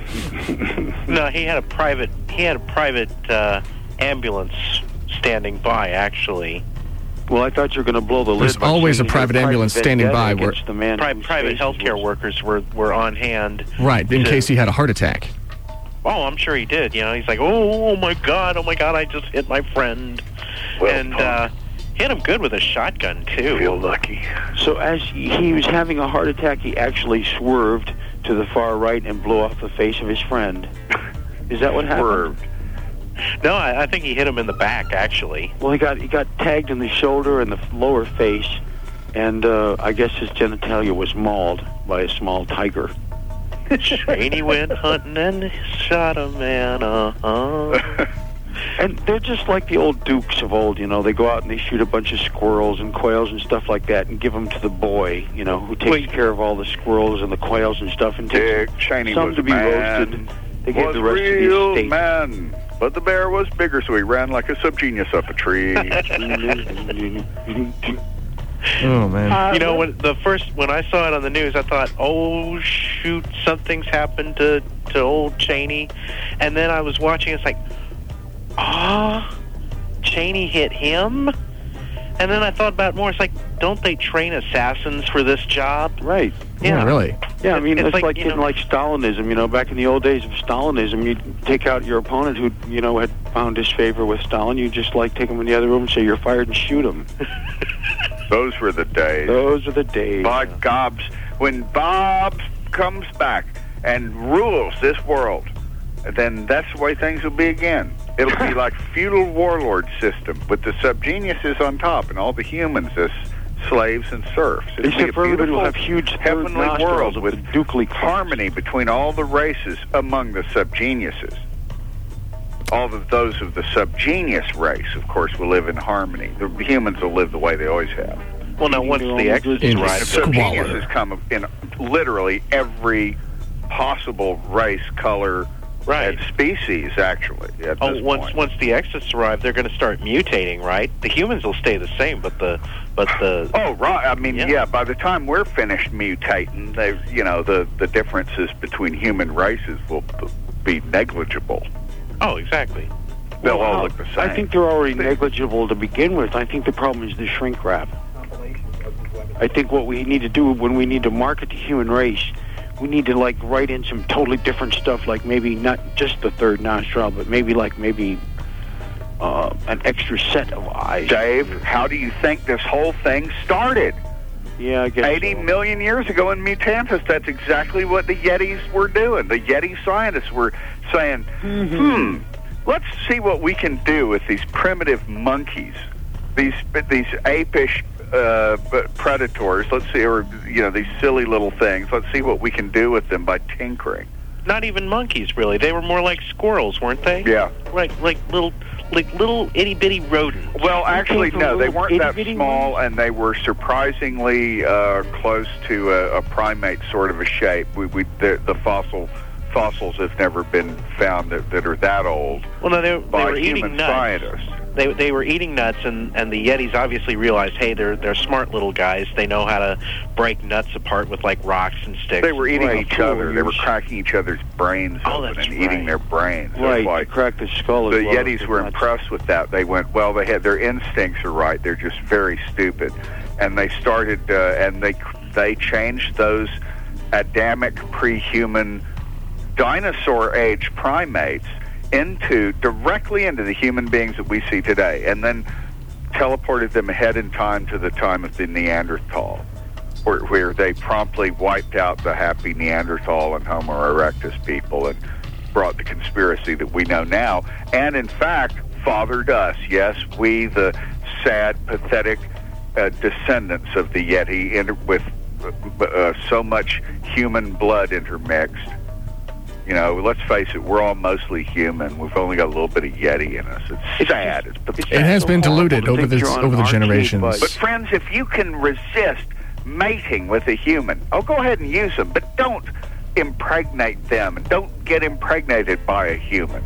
No, he had a private, he had a private uh, ambulance standing by, actually. Well, I thought you were going to blow the lid. There's always a private ambulance standing by where the man Pri- private healthcare workers were, were on hand. Right, in to, case he had a heart attack. Oh, I'm sure he did. You know, he's like, oh, oh my God, oh my God, I just hit my friend. Well, and uh, hit him good with a shotgun, too. Feel lucky. So as he was having a heart attack, he actually swerved to the far right and blew off the face of his friend. Is that what happened? Swerved. No, I, I think he hit him in the back, actually. Well, he got he got tagged in the shoulder and the lower face, and uh, I guess his genitalia was mauled by a small tiger. Cheney went hunting and shot a man, uh-huh. And they're just like the old dukes of old, you know. They go out and they shoot a bunch of squirrels and quails and stuff like that and give them to the boy, you know, who takes Wait. care of all the squirrels and the quails and stuff. And Dick Cheney some was to be man. roasted. They gave was the rest real of the estate. man. But the bear was bigger, so he ran like a subgenius up a tree. Oh man! Uh, you know, when the first when I saw it on the news, I thought, "Oh shoot, something's happened to to old Cheney," and then I was watching. It's like, ah, Cheney hit him, and then I thought about it more. It's like, don't they train assassins for this job? Right. Yeah, really. Yeah, I mean, It's it's, like, like, you getting know- like Stalinism. You know, back in the old days of Stalinism, you'd take out your opponent who, you know, had found disfavor with Stalin. You just like take him in the other room and say you're fired and shoot him. Those were the days. Those are the days. By gobs, when Bob comes back and rules this world, then that's the way things will be again. It'll be like feudal warlord system with the subgeniuses on top and all the humans as slaves and serfs. It'll be a Except for everybody will beautiful have huge third heavenly nostrils world with with Dukley harmony between all the races among the subgeniuses. All of those of the subgenius race, of course, will live in harmony. The humans will live the way they always have. Well, now once the exits In arrive, Subgeniuses come in literally every possible race, color, Right. and species, actually. At oh, this once point. once the exits arrive, they're going to start mutating, right? The humans will stay the same, but the but the Oh, right. I mean, Yeah. yeah. By the time we're finished mutating, they, you know, the the differences between human races will be negligible. oh, exactly. They'll Well, all look the same. I think they're already negligible to begin with. I think the problem is the shrink wrap. I think what we need to do when we need to market the human race, we need to like write in some totally different stuff, like maybe not just the third nostril, but maybe like maybe uh, an extra set of eyes. Dave, how do you think this whole thing started? Yeah, I guess Eighty so. million years ago in Mutantis, that's exactly what the Yetis were doing. The Yeti scientists were saying, hmm, let's see what we can do with these primitive monkeys, these these apish uh, predators. Let's see, or you know, these silly little things. Let's see what we can do with them by tinkering. Not even monkeys, really. They were more like squirrels, weren't they? Yeah. Like like little like little itty bitty rodents. Well, actually, from no, they little weren't that itty-bitty small, and they were surprisingly uh, close to a, a primate sort of a shape. We, we the, the fossil fossils have never been found that, that are that old Well, no, they, they by were eating human nuts. scientists. They they were eating nuts, and, and the Yetis obviously realized, hey, they're they're smart little guys. They know how to break nuts apart with like rocks and sticks. They were eating Right, each other. They were warriors. cracking each other's brains Oh, open that's and eating right. their brains. That's Right, why to crack the skull. the as well as Yetis the were nuts. impressed with that. They went, well, they had their instincts are right. They're just very stupid, and they started uh, and they they changed those Adamic pre-human dinosaur age primates into directly into the human beings that we see today, and then teleported them ahead in time to the time of the Neanderthal, where, where they promptly wiped out the happy Neanderthal and Homo erectus people and brought the conspiracy that we know now, and in fact fathered us. Yes, we, the sad, pathetic uh, descendants of the Yeti, in, with uh, so much human blood intermixed. You know, let's face it, we're all mostly human. We've only got a little bit of Yeti in us. It's sad. It's pathetic. It has been diluted over the over the generations. But friends, if you can resist mating with a human, oh, go ahead and use them, but don't impregnate them. Don't get impregnated by a human.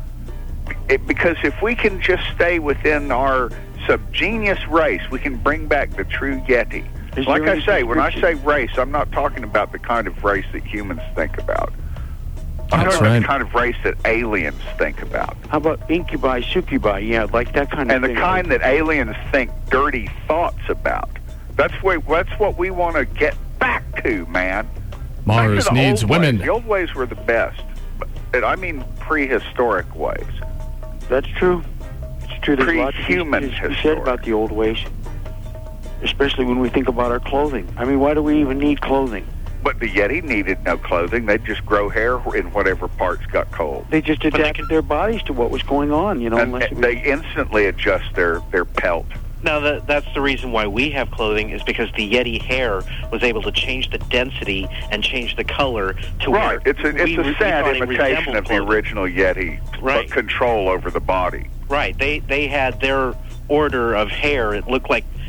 It, because if we can just stay within our subgenius race, we can bring back the true Yeti. Is Like there I any say, when I description? say race, I'm not talking about the kind of race that humans think about. I'm That's talking about right. the kind of race that aliens think about. How about incubi, succubi? Yeah, like that kind of And the thing. kind that aliens think dirty thoughts about. That's what, that's what we want to get back to, man. Back Mars to the needs old women. Ways. The old ways were the best. But, and I mean prehistoric ways. That's true. It's true. There's a lot to be- Pre-human to be said historic. about the old ways, especially when we think about our clothing. I mean, why do we even need clothing? But the Yeti needed no clothing. They'd just grow hair in whatever parts got cold. They just adapted their bodies to what was going on, you know. And unless it was- they instantly adjust their, their pelt. Now, that, that's the reason why we have clothing, is because the Yeti hair was able to change the density and change the color to Right. where It's a, we, it's a we sad thought it imitation resembled of the clothing. original Yeti, Right. but control over the body. Right. They they had their order of hair. It looked like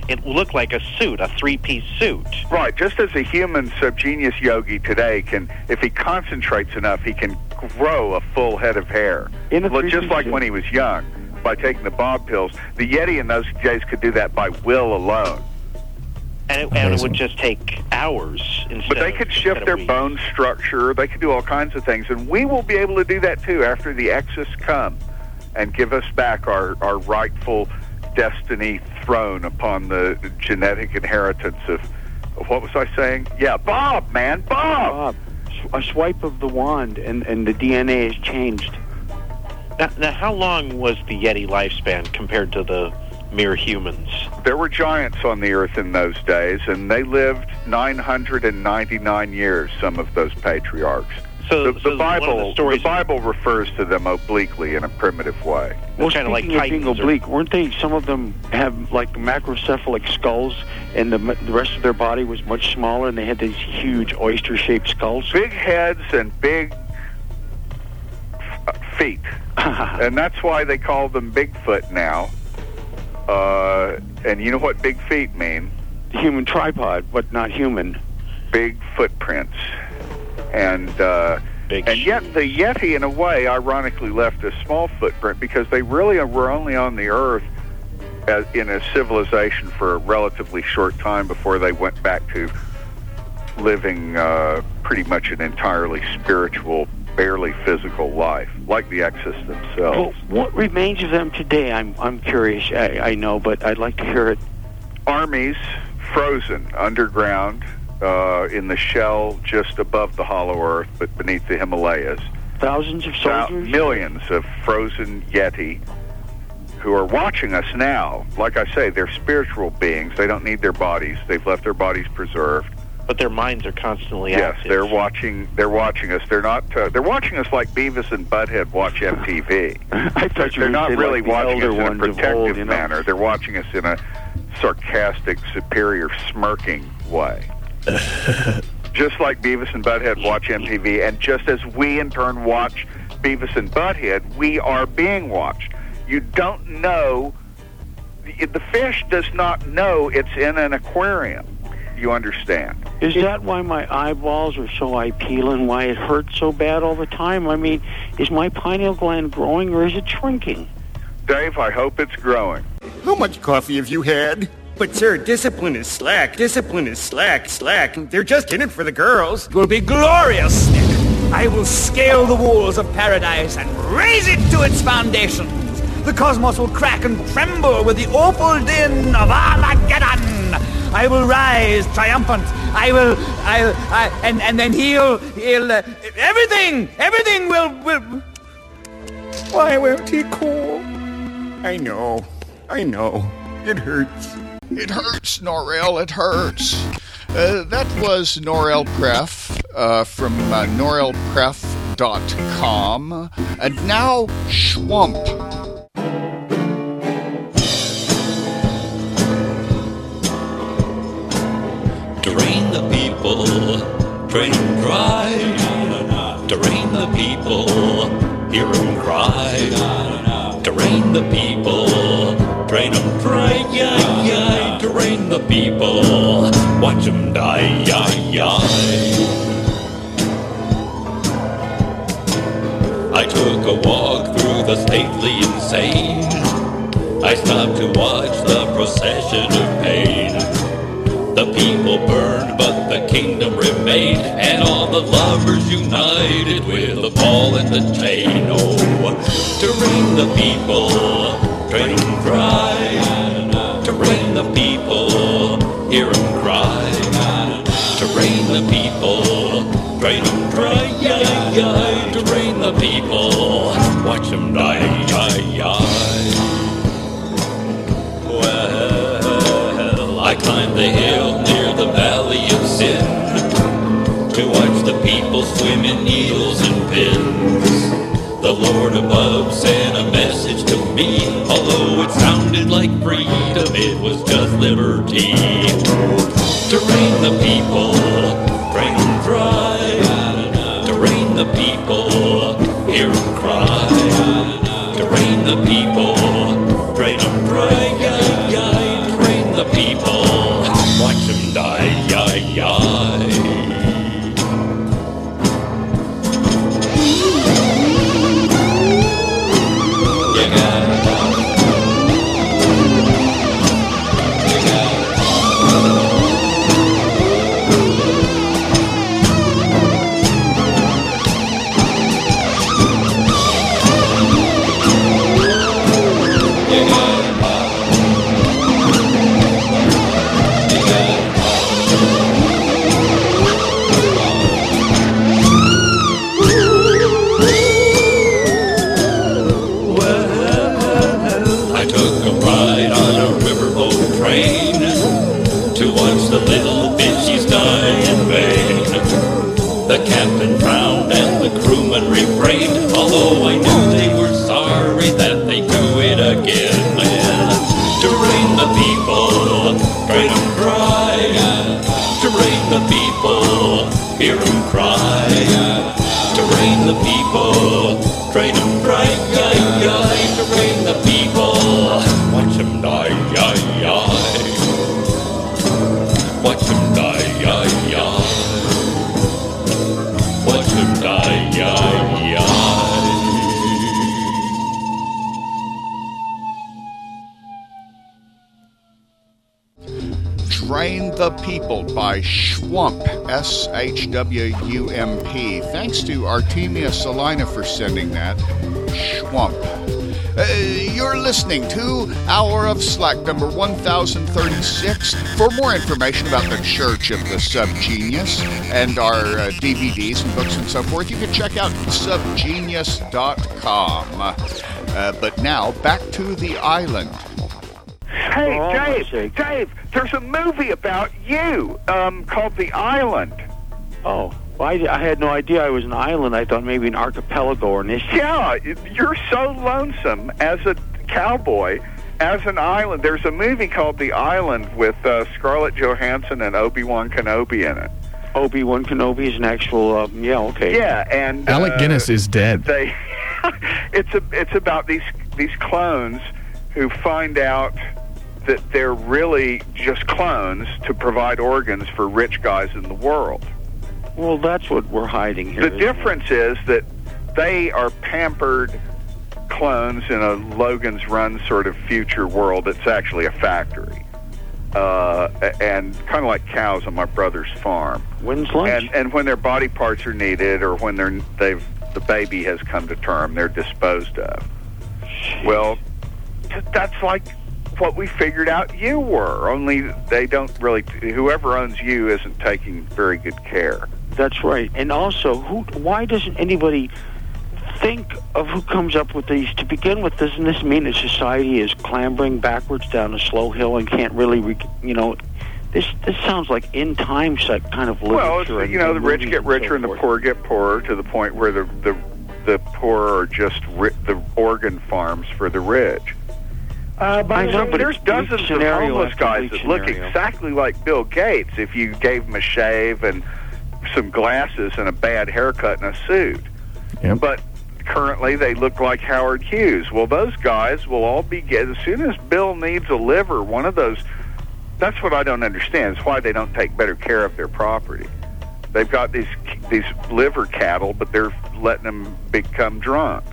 it look like a suit, a three-piece suit. Right, just as a human subgenius yogi today can, if he concentrates enough, he can grow a full head of hair. In a Well, just three-piece like suit. when he was young, by taking the Bob pills. The Yeti in those days could do that by will alone. And it, and it would just take hours instead But they of- could instead shift of their weeks. bone structure. They could do all kinds of things. And we will be able to do that, too, after the Exes come and give us back our, our rightful destiny throne upon the genetic inheritance of, of, what was I saying? Yeah, Bob, man, Bob! Bob. A swipe of the wand, and, and the D N A is changed. Now, now, how long was the Yeti lifespan compared to the mere humans? There were giants on the earth in those days, and they lived nine hundred ninety-nine years, some of those patriarchs. So, the, so the one of Bible, the stories, the Bible refers to them obliquely in a primitive way. Well, kind of like speaking of being Titans or- oblique, weren't they? Some of them have like macrocephalic skulls, and the the rest of their body was much smaller, and they had these huge oyster-shaped skulls. Big heads and big f- feet, and that's why they call them Bigfoot now. Uh, and you know what big feet mean? Human tripod, but not human. Big footprints. And uh, and yet the Yeti, in a way, ironically left a small footprint because they really were only on the Earth as, in a civilization for a relatively short time before they went back to living uh, pretty much an entirely spiritual, barely physical life, like the Exes Well, themselves. what remains of them today? I'm I'm curious. I, I know, but I'd like to hear it. Armies frozen underground. Uh, in the shell just above the hollow earth, but beneath the Himalayas. Thousands of Thou- soldiers? millions of frozen Yeti who are watching us now. Like I say, they're spiritual beings. They don't need their bodies. They've left their bodies preserved. but their minds are constantly Yes, active. they're watching. They're watching us. They're not. Uh, they're watching us like Beavis and Butthead watch M T V. I thought you They're were not saying really like the watching elder us in a ones of protective old, you know? manner. They're watching us in a sarcastic, superior, smirking way. Just like Beavis and Butthead watch M T V, and just as we in turn watch Beavis and Butthead, we are being watched. You don't know. The, the fish does not know it's in an aquarium. You understand? Is that why my eyeballs are so eye peeling? Why it hurts so bad all the time? I mean, is my pineal gland growing or is it shrinking? Dave, I hope it's growing. How much coffee have you had? But, sir, discipline is slack. Discipline is slack, slack. They're just in it for the girls. It will be glorious, Nick. I will scale the walls of paradise and raise it to its foundations. The cosmos will crack and tremble with the awful din of Armageddon. I will rise triumphant. I will, I'll, I, and and then he'll, he'll, uh, everything, everything will, will. Why won't he call? I know. I know. It hurts. It hurts, Norel, it hurts. Uh, that was Norel Preff uh, from uh, norel preff dot com. And now, Schwump. Drain the people, drain them dry. Drain the people, hear them cry. Drain the people, drain them dry, yeah, yeah. Drain the people, watch them die, yeah, yeah. I took a walk through the stately insane. I stopped to watch the procession of pain. The people burned, but the kingdom remained, and all the lovers united with the ball and the chain. Oh, to drain the people, drain them dry. To drain the people, hear them cry. To drain the people, drain them dry. Yeah, yeah. To drain the people, watch them die. Yeah, yeah. Well, I climbed the hill near the valley of sin to watch the people swim in needles and pins. The Lord above sent a message to me, although it sounded like freedom, it was just liberty. To reign the people, drain them dry. To reign the people, hear them cry. To reign the people, drain them dry. Yeah, yeah. To reign the people, The captain frowned and the crewmen refrained, although I knew they were sorry that they do it again. To rain the people, train 'em dry. To rain the people, hear 'em cry. To rain the people, train 'em dry. To rain the people, watch 'em die. Watch 'em die. Watch 'em die. Train the People by Schwump, S H W U M P. Thanks to Artemia Salina for sending that. Schwump. Uh, you're listening to Hour of Slack number one thousand thirty-six. For more information about the Church of the Subgenius and our uh, D V Ds and books and so forth, you can check out subgenius dot com. Uh, but now, back to the island. Hey, Dave, Dave, there's a movie about you um, called The Island. Oh, well, I, I had no idea I was an island. I thought maybe an archipelago or an issue. Yeah, you're so lonesome as a cowboy, as an island. There's a movie called The Island with uh, Scarlett Johansson and Obi-Wan Kenobi in it. Obi-Wan Kenobi is an actual, um, yeah, okay. Yeah, and... Alec uh, Guinness is dead. They, it's, a, it's about these these clones who find out that they're really just clones to provide organs for rich guys in the world. Well, that's what we're hiding here. The difference is that they are pampered clones in a Logan's Run sort of future world. It's actually a factory. Uh, and kind of like cows on my brother's farm. When's lunch? And, and when their body parts are needed or when they're, they've, the baby has come to term, they're disposed of. Well, that's like what we figured out you were, only they don't really, whoever owns you isn't taking very good care. That's right. And also, who? Why doesn't anybody think of who comes up with these? To begin with, doesn't this mean that society is clambering backwards down a slow hill and can't really, re, you know, this this sounds like in time kind of literature. Well, it's, you know, the rich get richer and, so and the poor get poorer to the point where the the, the poor are just ri- the organ farms for the rich. Uh, by the way, there's dozens of homeless guys that look exactly like Bill Gates if you gave them a shave and some glasses and a bad haircut and a suit. Yep. But currently they look like Howard Hughes. Well, those guys will all be get as soon as Bill needs a liver, one of those. That's what I don't understand. Is why they don't take better care of their property. They've got these these liver cattle, but they're letting them become drunks.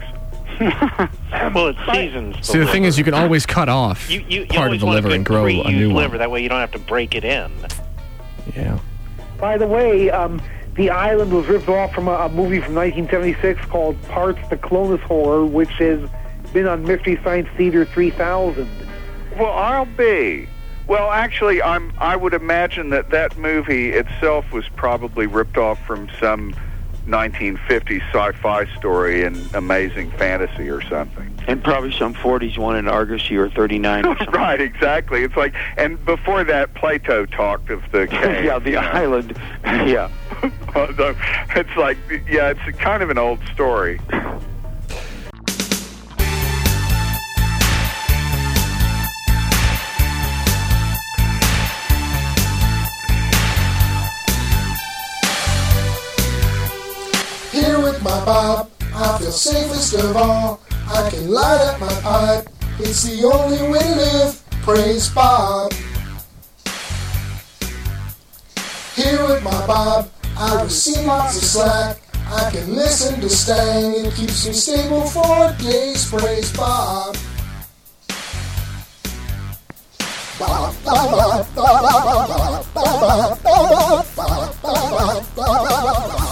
Well, it's seasons. See, the thing is, you can always cut off you, you, you part of the liver and grow a new liver. one. That way you don't have to break it in. Yeah. By the way, um, The Island was ripped off from a, a movie from nineteen seventy-six called Parts the Clonus Horror, which has been on Mystery Science Theater three thousand. Well, I'll be. Well, actually, I'm. I would imagine that that movie itself was probably ripped off from some nineteen fifties sci-fi story in Amazing Fantasy or something. And probably some forties one in Argosy or thirty-nine or something. Right, exactly. It's like, and before that, Plato talked of the cave. Yeah, the you know. island. Yeah. It's like, yeah, it's kind of an old story. Here with my Bob, I feel safest of all. I can light up my pipe, it's the only way to live. Praise Bob. Here with my Bob, I receive lots of slack. I can listen to Stang, it keeps me stable for days. Praise Bob. Bob, Bob, Bob, Bob, Bob, Bob, Bob, Bob, Bob, Bob.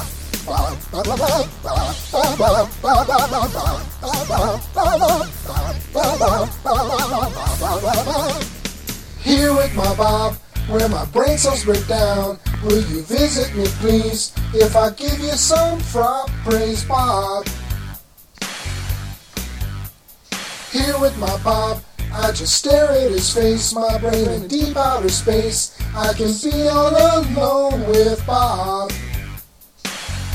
Here with my Bob, where my brain cells break down. Will you visit me, please? If I give you some from Praise Bob. Here with my Bob, I just stare at his face. My brain in deep outer space. I can be all alone with Bob.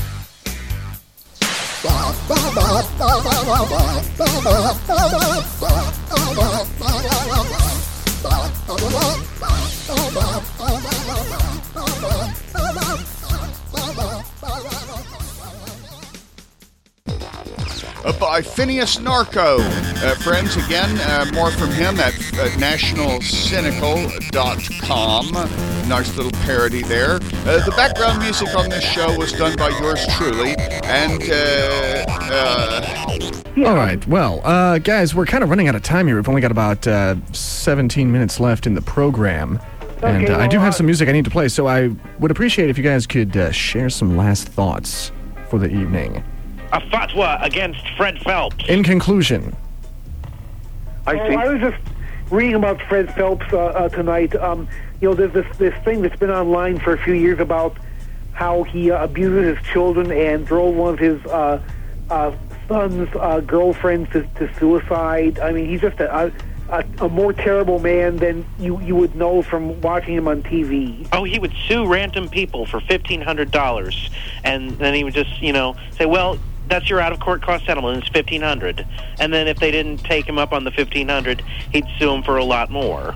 Uh, by Phineas Narco. Uh, friends, again, uh, more from him at uh, national cynical dot com. Nice little parody there. Uh, the background music on this show was done by yours truly. And, uh... uh All right, well, uh, guys, we're kind of running out of time here. We've only got about uh, seventeen minutes left in the program. And Okay, uh, I well, do have uh, some music I need to play, so I would appreciate if you guys could uh, share some last thoughts for the evening. A fatwa against Fred Phelps. In conclusion. I think. I was just reading about Fred Phelps uh, uh, tonight. Um, you know, there's this this thing that's been online for a few years about how he uh, abuses his children and drove one of his uh, uh, son's uh, girlfriends to, to suicide. I mean, he's just a, a, a more terrible man than you you would know from watching him on T V. Oh, he would sue random people for fifteen hundred dollars, and then he would just, you know, say, well, that's your out-of-court cost settlement, it's fifteen hundred dollars. And then if they didn't take him up on the fifteen hundred dollars, he'd sue him for a lot more.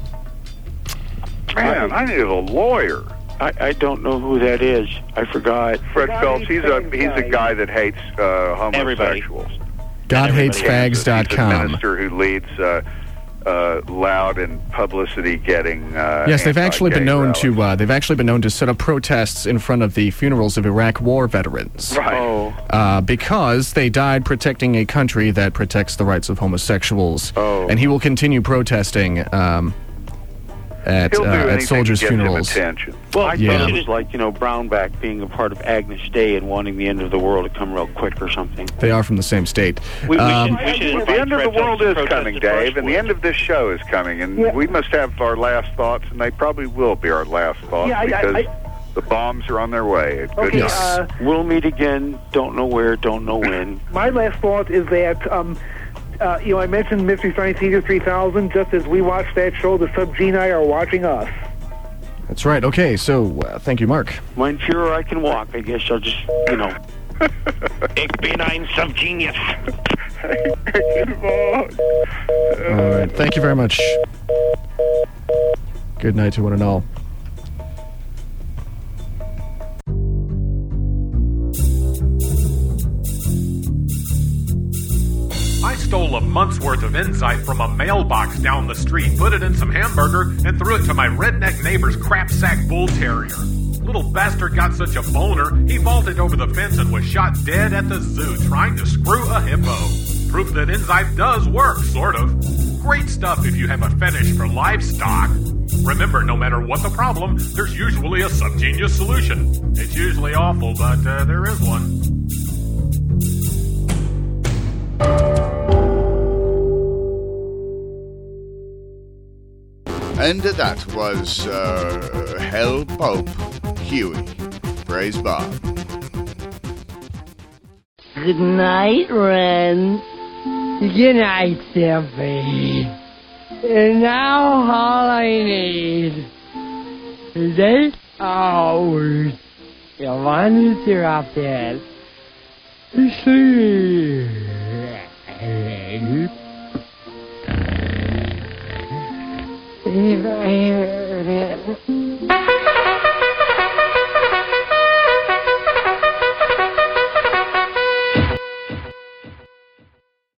Man, I need a lawyer. I, I don't know who that is. I forgot. Fred Phelps, he's a he's a guy that hates uh, homosexuals. God Hates Fags dot com. He's a minister who leads uh, uh, loud and publicity-getting. Uh, Yes, they've actually been anti-gay known rallies. to uh, they've actually been known to set up protests in front of the funerals of Iraq War veterans. Right. Oh. Uh, because they died protecting a country that protects the rights of homosexuals. Oh. And he will continue protesting um, at He'll do uh, at anything soldiers' to get him funerals. attention. Well, I Yeah. thought it was like, you know, Brownback being a part of Agnes Day and wanting the end of the world to come real quick or something. They are from the same state. We, we Um, should, we should Well, invite the end of the Fred world Phelps to is protest coming, at Dave, and the Brushwood. end of this show is coming, and Yeah. we must have our last thoughts, and they probably will be our last thoughts Yeah, I- I- because I- the bombs are on their way. Good Okay, night. uh, We'll meet again. Don't know where, don't know when. my last thought is that, um, uh, you know, I mentioned Mystery Science Theater three thousand. Just as we watch that show, the Subgenii are watching us. That's right. Okay, so uh, thank you, Mark. Mein Führer, I can walk. I guess I'll just, you know. Ich bin ein Subgenius. All right, thank you very much. Good night to one and all. I stole a month's worth of Insight from a mailbox down the street, put it in some hamburger, and threw it to my redneck neighbor's crapsack bull terrier. Little bastard got such a boner, he vaulted over the fence and was shot dead at the zoo trying to screw a hippo. Proof that Insight does work, sort of. Great stuff if you have a fetish for livestock. Remember, no matter what the problem, there's usually a subgenius solution. It's usually awful, but uh, there is one. And that was uh, Hell Pope Huey. Praise Bob. Good night, Ren. Good night, Sylvie. And now all I need is eight hours. You want to drop that? Sleep. If I heard it.